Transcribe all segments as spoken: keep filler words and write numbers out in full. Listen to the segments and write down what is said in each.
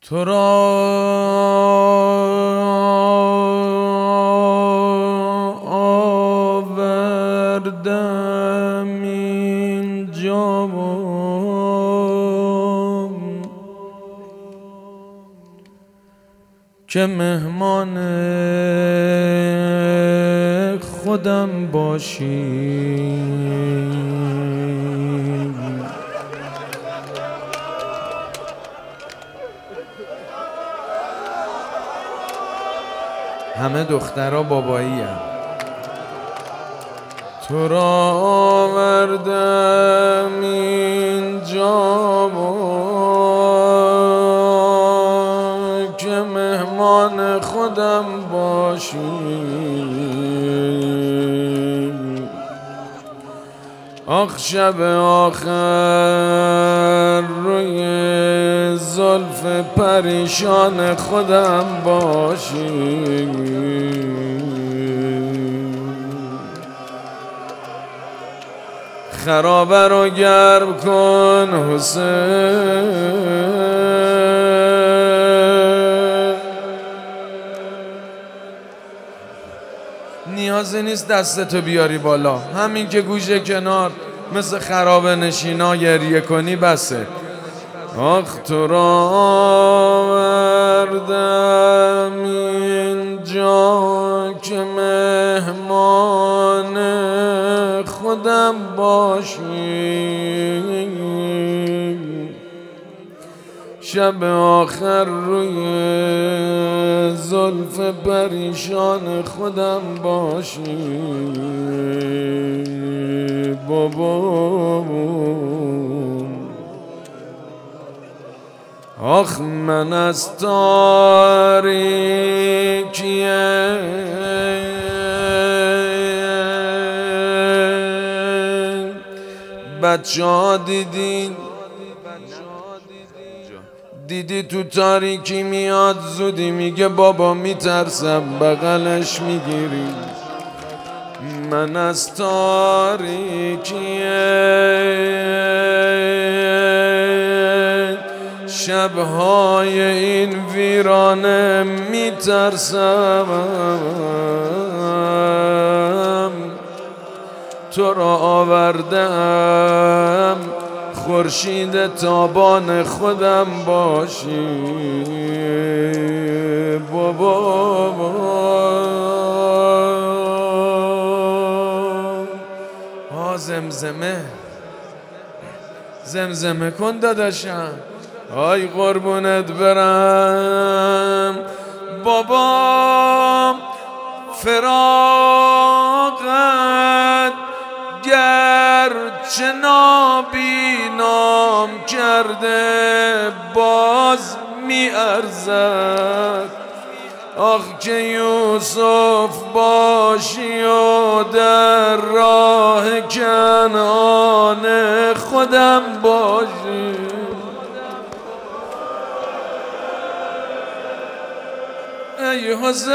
تو را آوردم اینجا که مهمان خودم باشی. همه دخترها بابایی هم. تو را آوردم اینجا که مهمان خودم باشی. آخ شب آخر روی زلف پریشان خودم باشی. خرابه رو گرم کن حسین، نیازی نیست دستتو بیاری بالا، همین که گوشه کنار مثل خرابه نشینا گریه کنی بسه. آخ تو را آوردم اینجا که مهمان خودم باشی. شب آخر روی زلف پریشان خودم باشی. بابا آخ من از تاریکی بچه ها دیدین، دیدی تو تاریکی میاد زودی میگه بابا میترسم بغلش میگیری. من از تاریکی شبهای این ویرانه میترسم، تو را آوردم خورشید تابان خودم باشی. بابا ها زمزمه زمزمه کن داداشم، آی قربونت برم. بابا فراقت گرچه نابینام کرده باز می ارزد. آخ که یوسف باشی و در راه کنعان خودم باشی. ای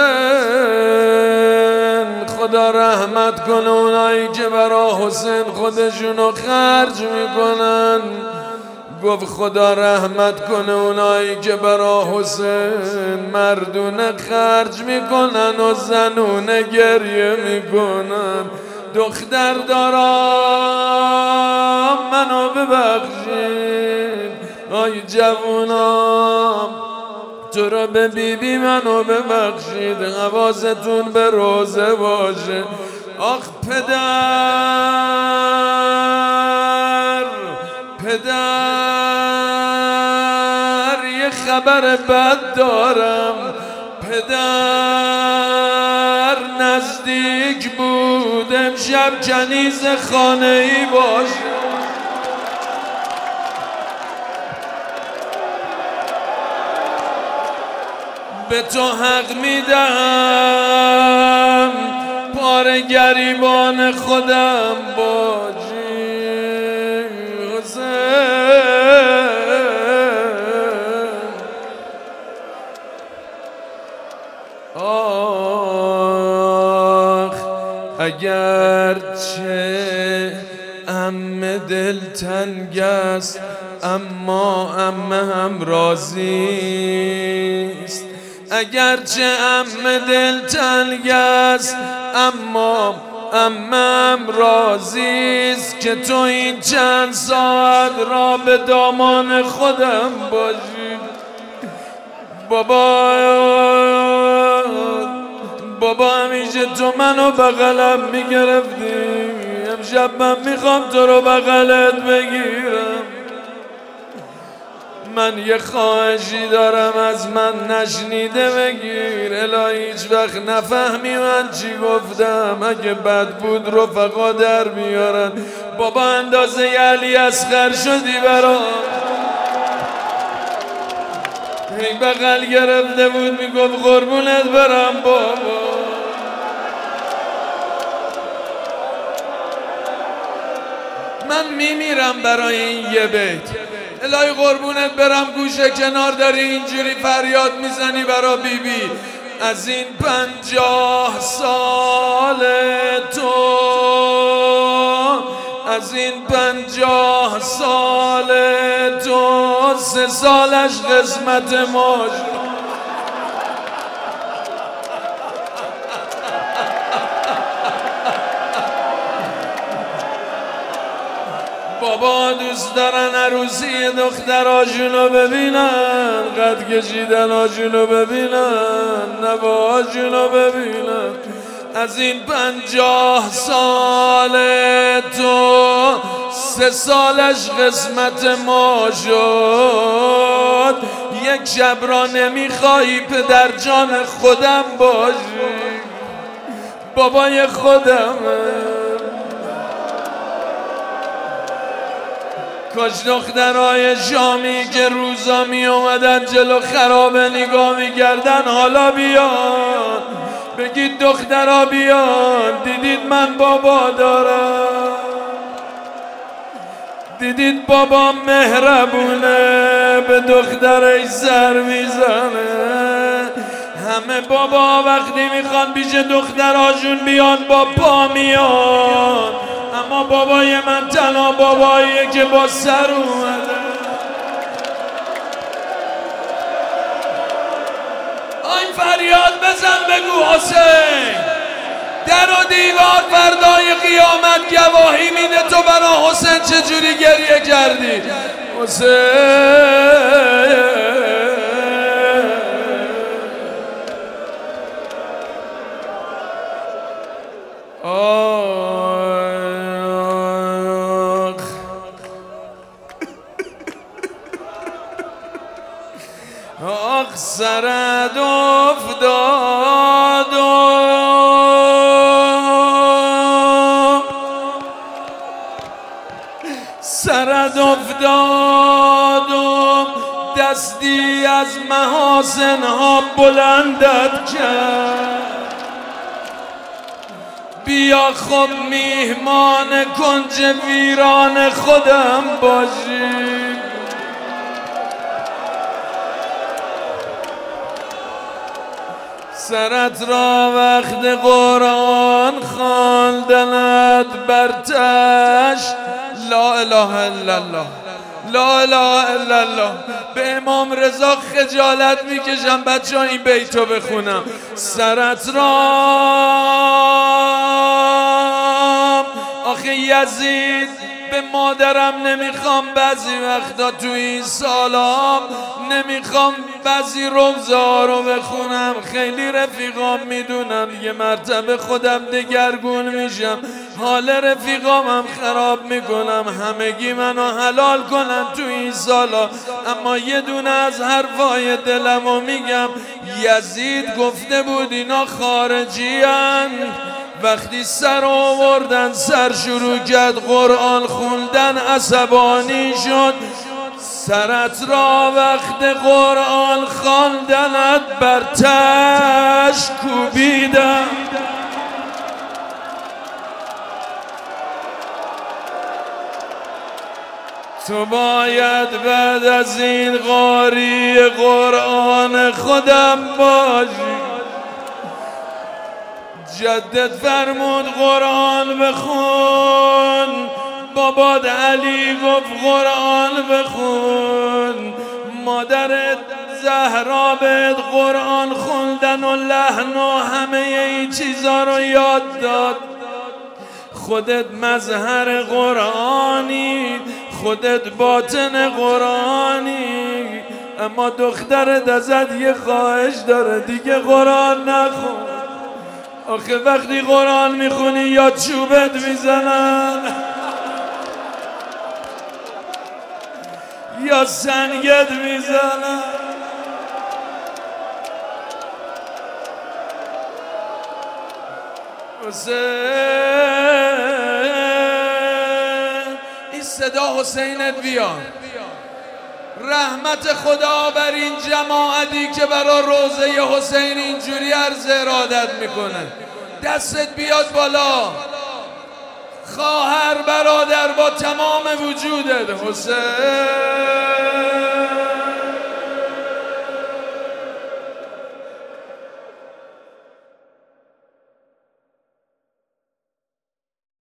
حسین خدا رحمت کنه اونایی که برا حسین خودشونو خرج میکنن. گفت خدا رحمت کنه اونایی که برا حسین مردونه خرج میکنن و زنونه گریه میکنن. دختر دارم منو ببخشید، آی جوونام تو را به بیبی منو ببخشید، حواستون به روزه باشه. آخ پدر پدر یه خبر بد دارم، پدر نزدیک بود امشب کنیز خانه ای باشه. به تو حق میدم پاره گریبان خودم باجی. آخ اگرچه ام دل تنگ است اما عمه هم راضیست. اگرچه عمه دلتنگ است اما عمه هم راضیست که تو این چند ساعت را به دامان خودم باشی. بابا بابا همیشه تو منو بغلم میگرفتی، امشب من میخوام تو رو بغلت بگیرم. من یه خواهشی دارم از من نشنیده بگیر. الهی هیچ وقت نفهمی من چی گفتم، اگه بد بود رفقا در بیارن. بابا اندازه علی اصغر شدی برام. هی بغل گرفته بود میگفت قربونت برم بابا. من میمیرم برای این یه بیت. الهی قربونت برم گوشه کنار داری اینجوری فریاد میزنی برا بی بی. از این پنجاه سال تو، از این پنجاه سال تو، سه سالش قسمت ما شد. بابا دوست دارن عروسی دختراشونو ببینن، قد کشیدن هاشونو ببینن، نوهاشونو ببینن. از این پنجاه سال تو، سه سالش قسمت ما شد. یک شب را نمیخوایی پدر جان خودم باشی، بابای خودمه. کاش دخترای شامی که روزا می اومدن جلو خرابه نگاه می کردن حالا بیان، بگید دخترا بیان، دیدید من بابا دارم، دیدید بابا مهربونه به دخترش سر میزنه. همه بابا وقتی میخوان پیش دختراشون بیان با پا میان، اما بابای من تنها باباییه که با سر اومده. آی فریاد بزن بگو حسین، در و دیوار فردای قیامت گواهی میده تو برا حسین چجوری گریه کردی. حسین آخ سرد افتاد سرد افتاد دستی از محاسنها بلندت کرد. بیا خب میهمان کنج ویران خودم باشی. سرت را وقت قرآن خواندنت برتش. لا اله الا الله، لا اله الا الله. به امام رضا خجالت میکشم بچه ها این بیتو بخونم. سرت را آخه یزید به مادرم نمیخوام بعضی وقتا تو این سالام نمیخوام بعضی روزا رو بخونم. خیلی رفیقام میدونن یه مرتبه خودم دگرگون میشم، حال رفیقام هم خراب میکنم، همگی منو حلال کنن تو این سالا. اما یه دونه از حرفای دلمو میگم. یزید گفته بود اینا خارجی هن. وقتی سر آوردن سر شروع کرد قرآن خوندن عصبانی شد. سرت را وقت قرآن خواندنت برتش کوبیدم. تو باید بعد از این قاری قرآن خودم باشی. جدت فرمود قرآن بخون، باباد علی گفت قرآن بخون، مادرت زهرا بهت قرآن خوندن و لحن و همه این چیزا رو یاد داد. خودت مظهر قرآنی، خودت باطن قرآنی، اما دخترت ازت یه خواهش داره، دیگه قرآن نخون. آخه وقتی قرآن میخونی یا چوبت میزنن یا سنگت میزنن. حسین، این صدا حسینت بیاد. رحمت خدا بر این جماعتی که برا روزه حسین اینجوری عرض ارادت میکنه. دستت بیاد بالا، خواهر برادر با تمام وجودت. حسین